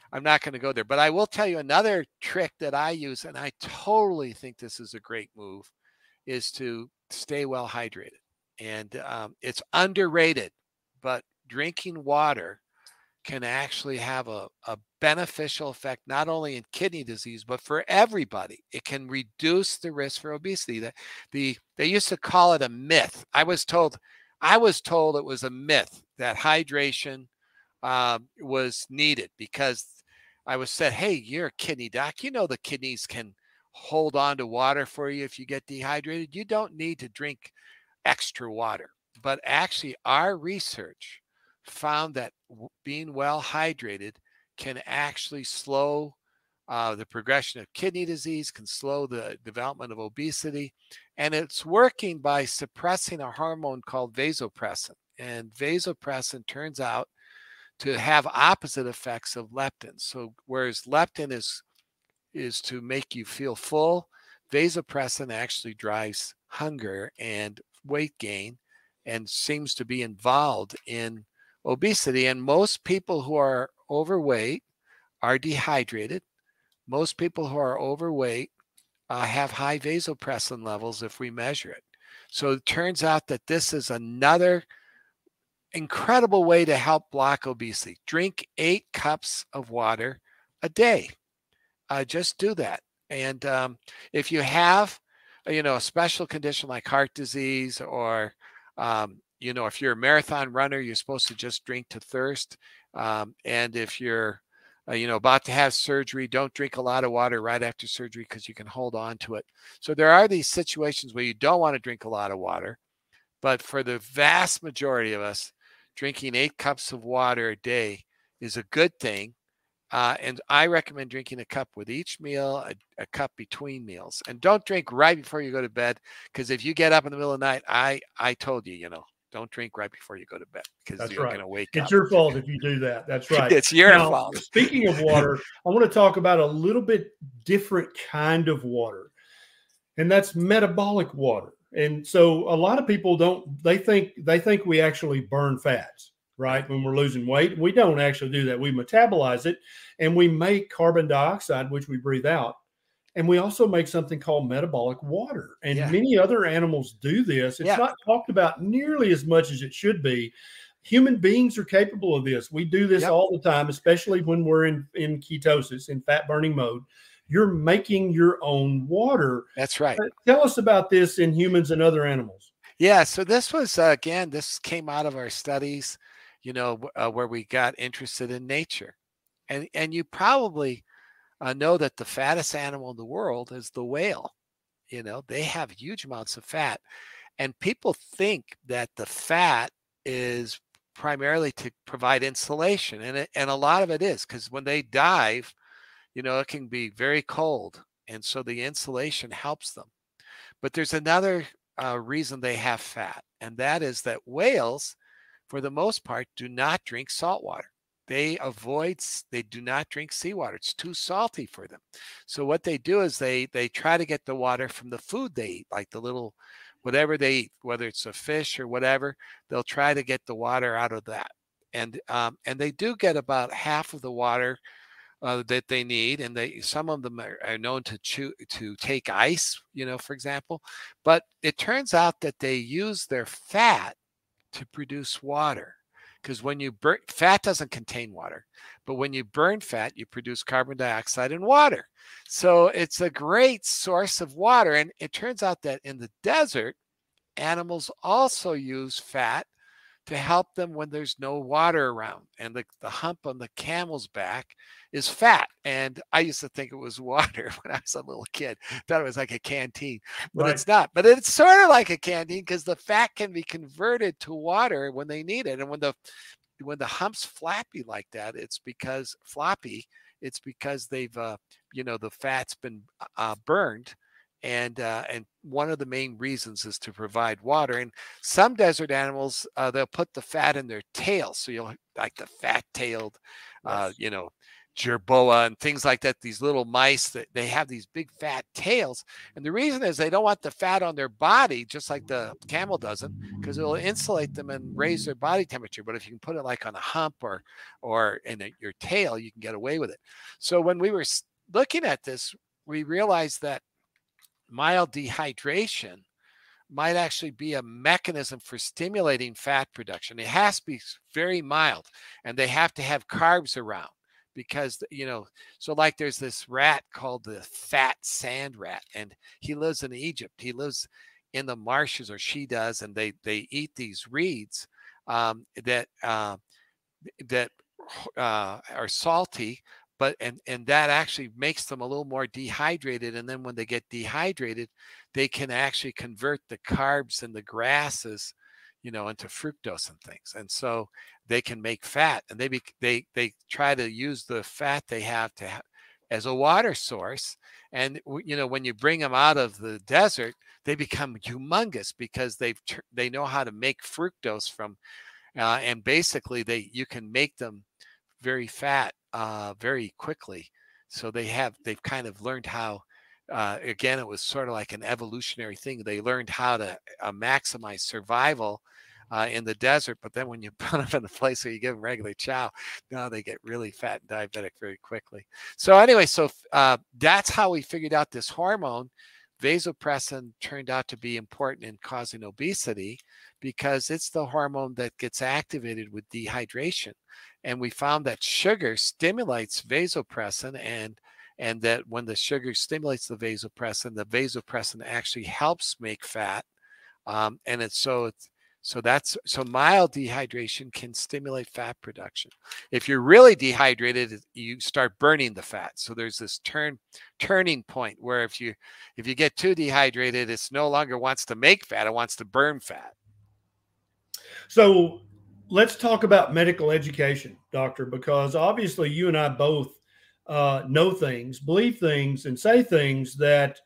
I'm not going to go there. But I will tell you another trick that I use, and I totally think this is a great move, is to stay well hydrated. And um, it's underrated, but drinking water can actually have a, a beneficial effect, not only in kidney disease, but for everybody. It can reduce the risk for obesity. The, the, they used to call it a myth. I was told, I was told it was a myth that hydration uh, was needed, because I was said, hey, you're a kidney doc. You know the kidneys can hold on to water for you if you get dehydrated. You don't need to drink extra water. But actually, our research found that being well hydrated can actually slow uh, the progression of kidney disease, can slow the development of obesity. And it's working by suppressing a hormone called vasopressin. And vasopressin turns out to have opposite effects of leptin. So whereas leptin is is to make you feel full, vasopressin actually drives hunger and weight gain, and seems to be involved in obesity. And most people who are overweight are dehydrated. Most people who are overweight uh, have high vasopressin levels if we measure it. So it turns out that this is another incredible way to help block obesity. Drink eight cups of water a day. Uh, just do that. And um, if you have, you know, a special condition like heart disease, or, um, you know, if you're a marathon runner, you're supposed to just drink to thirst. Um, and if you're, uh, you know, about to have surgery, don't drink a lot of water right after surgery, because you can hold on to it. So there are these situations where you don't want to drink a lot of water. But for the vast majority of us, drinking eight cups of water a day is a good thing. Uh, and I recommend drinking a cup with each meal, a, a cup between meals. And don't drink right before you go to bed, because if you get up in the middle of the night, I, I told you, you know, don't drink right before you go to bed, because you're right. going to wake it's up. It's your fault if you do that. That's right. It's your now, fault. Speaking of water, I want to talk about a little bit different kind of water, and that's metabolic water. And so a lot of people don't, they think, they think we actually burn fats, right? When we're losing weight. We don't actually do that. We metabolize it, and we make carbon dioxide, which we breathe out. And we also make something called metabolic water. And yeah. many other animals do this. It's yeah. not talked about nearly as much as it should be. Human beings are capable of this. We do this yep. all the time, especially when we're in, in ketosis, in fat burning mode. You're making your own water. That's right. Uh, tell us about this in humans and other animals. Yeah. So this was, uh, again, this came out of our studies, you know, uh, where we got interested in nature. And, and you probably uh, know that the fattest animal in the world is the whale. You know, they have huge amounts of fat. And people think that the fat is primarily to provide insulation. And, it, and a lot of it is, because when they dive, you know, it can be very cold. And so the insulation helps them. But there's another uh, reason they have fat. And that is that whales, for the most part, do not drink salt water. They avoid, they do not drink seawater. It's too salty for them. So what they do is they they try to get the water from the food they eat, like the little, whatever they eat, whether it's a fish or whatever, they'll try to get the water out of that. And um, and they do get about half of the water uh, that they need. And they, some of them are, are known to chew, to take ice, you know, for example. But it turns out that they use their fat to produce water. Because when you burn, fat doesn't contain water, but when you burn fat, you produce carbon dioxide and water. So it's a great source of water. And it turns out that in the desert, animals also use fat to help them when there's no water around. And the, the hump on the camel's back is fat. And I used to think it was water when I was a little kid. Thought it was like a canteen, but right. it's not. But it's sort of like a canteen, because the fat can be converted to water when they need it. And when the when the hump's flappy like that, it's because floppy. It's because they've, uh, you know, the fat's been uh, burned. And uh, and one of the main reasons is to provide water. And some desert animals, uh, they'll put the fat in their tail. So you'll like the fat-tailed, uh, you know, jerboa and things like that, these little mice that they have these big fat tails. And the reason is they don't want the fat on their body, just like the camel doesn't, because it'll insulate them and raise their body temperature. But if you can put it like on a hump or or in a, your tail, you can get away with it. So when we were looking at this, we realized that mild dehydration might actually be a mechanism for stimulating fat production. It has to be very mild, and they have to have carbs around. Because, you know, so like there's this rat called the fat sand rat, and he lives in Egypt. He lives in the marshes, or she does, and they they eat these reeds um, that uh, that uh, are salty, but and and that actually makes them a little more dehydrated. And then when they get dehydrated, they can actually convert the carbs in the grasses, you know, into fructose and things. And so they can make fat, and they be, they they try to use the fat they have to have as a water source. And you know, when you bring them out of the desert, they become humongous because they've they know how to make fructose from, uh, and basically they you can make them very fat uh, very quickly. So they have they've kind of learned how. Uh, again, it was sort of like an evolutionary thing. They learned how to uh, maximize survival uh, in the desert, but then when you put them in a place where you give them regular chow, now they get really fat and diabetic very quickly. So anyway, so uh, that's how we figured out this hormone. Vasopressin turned out to be important in causing obesity because it's the hormone that gets activated with dehydration. And we found that sugar stimulates vasopressin, and and that when the sugar stimulates the vasopressin, the vasopressin actually helps make fat. Um, and it's so it's so that's so mild dehydration can stimulate fat production. If you're really dehydrated, you start burning the fat. So there's this turn turning point where if you if you get too dehydrated, it's no longer wants to make fat, it wants to burn fat. So let's talk about medical education, doctor, because obviously you and I both uh, know things, believe things, and say things that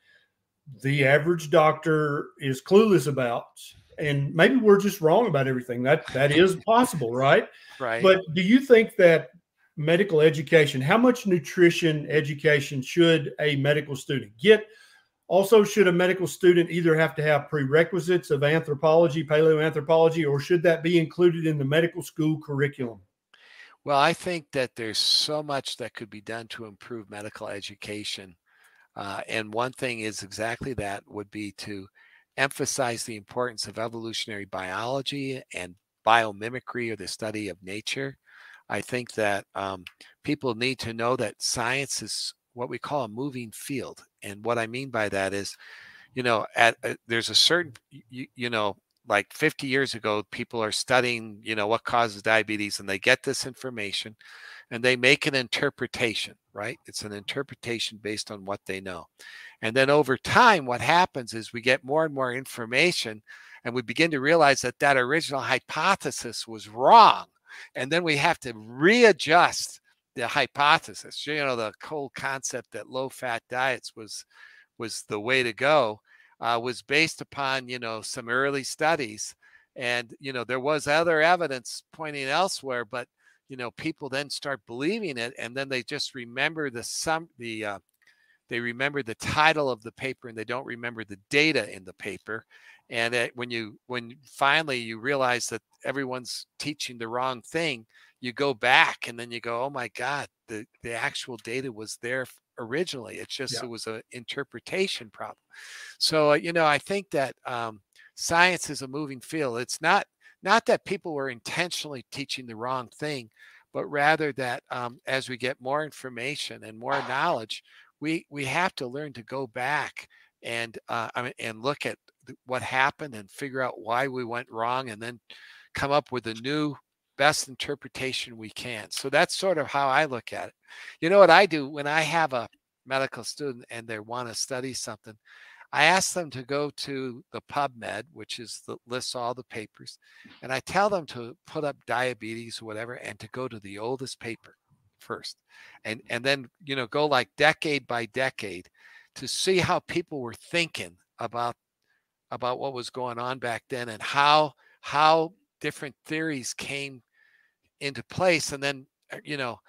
the average doctor is clueless about. And maybe we're just wrong about everything. That that is possible, right? Right. But do you think that medical education, how much nutrition education should a medical student get? Also, should a medical student either have to have prerequisites of anthropology, paleoanthropology, or should that be included in the medical school curriculum? Well, I think that there's so much that could be done to improve medical education. Uh, and one thing is exactly that would be to emphasize the importance of evolutionary biology and biomimicry, or the study of nature. I think that um, people need to know that science is what we call a moving field. And what I mean by that is, you know, at uh, there's a certain, you, you know, like fifty years ago, people are studying, you know, what causes diabetes, and they get this information and they make an interpretation, right? It's an interpretation based on what they know. And then over time, what happens is we get more and more information, and we begin to realize that that original hypothesis was wrong. And then we have to readjust the hypothesis. You know, the whole concept that low-fat diets was was the way to go uh, was based upon, you know, some early studies. And, you know, there was other evidence pointing elsewhere, but, you know, people then start believing it, and then they just remember the some the uh, they remember the title of the paper, and they don't remember the data in the paper. And it, when you when finally you realize that everyone's teaching the wrong thing, you go back and then you go, oh my God, the, the actual data was there originally. It's just Yeah. it was an interpretation problem. So, uh, you know, I think that um, science is a moving field. It's not not that people were intentionally teaching the wrong thing, but rather that um, as we get more information and more knowledge, we we have to learn to go back and uh, I mean, and look at what happened and figure out why we went wrong, and then come up with a new best interpretation we can. So that's sort of how I look at it. You know what I do when I have a medical student and they want to study something? I ask them to go to the PubMed, which is the lists all the papers, and I tell them to put up diabetes or whatever, and to go to the oldest paper first, and and then, you know, go like decade by decade to see how people were thinking about about what was going on back then, and how how different theories came into place. And then, uh, you know,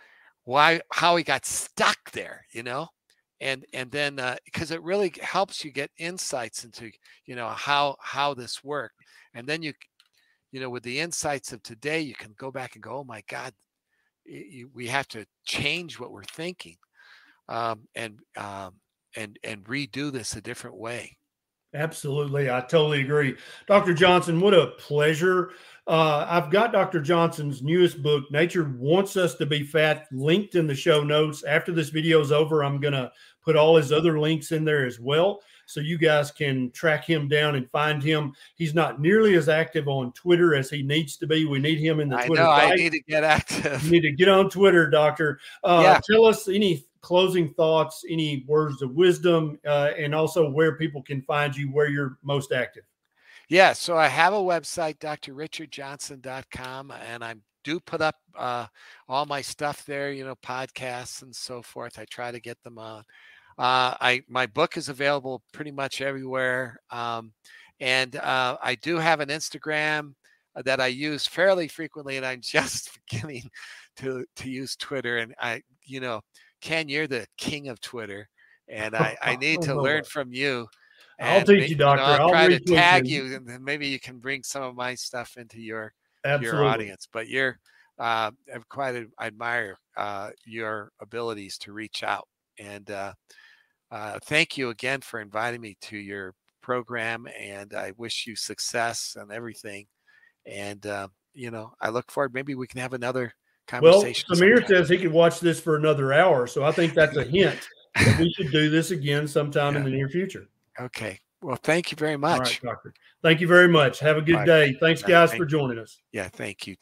why, how he got stuck there, you know, and and then uh, because it really helps you get insights into, you know, how how this worked, and then you you know, with the insights of today, you can go back and go, oh my God, y- y- we have to change what we're thinking, um, and um, and and redo this a different way. Absolutely. I totally agree. Doctor Johnson, what a pleasure. Uh, I've got Doctor Johnson's newest book, Nature Wants Us to Be Fat, linked in the show notes. After this video is over, I'm going to put all his other links in there as well, so you guys can track him down and find him. He's not nearly as active on Twitter as he needs to be. We need him in the I Twitter know I fight. need to get active. You need to get on Twitter, Doctor. Uh, Yeah. Tell us any closing thoughts, any words of wisdom, uh, and also where people can find you, where you're most active. Yeah, so I have a website, d r richard johnson dot com, and I do put up uh, all my stuff there, you know, podcasts and so forth. I try to get them on. Uh, I my book is available pretty much everywhere, um, and uh, I do have an Instagram that I use fairly frequently, and I'm just beginning to to use Twitter. And I, you know, Ken, you're the king of Twitter, and I I need to learn from you. I'll And teach may- you, know, Doctor. I'll I'll try to retweet tag you. you, and then maybe you can bring some of my stuff into your your Absolutely. audience. But you're uh, I've quite ad- admire uh, your abilities to reach out. And uh, uh, thank you again for inviting me to your program. And I wish you success and everything. And uh, you know, I look forward. Maybe we can have another Well, conversation. Samir sometime. says he could watch this for another hour, so I think that's a hint that we should do this again sometime in Yeah. the near future. Okay. Well, thank you very All right, much. Doctor. Thank you very much. Have a good Bye. day. Thanks, Yeah, guys, thank for you. joining us. Yeah, thank you.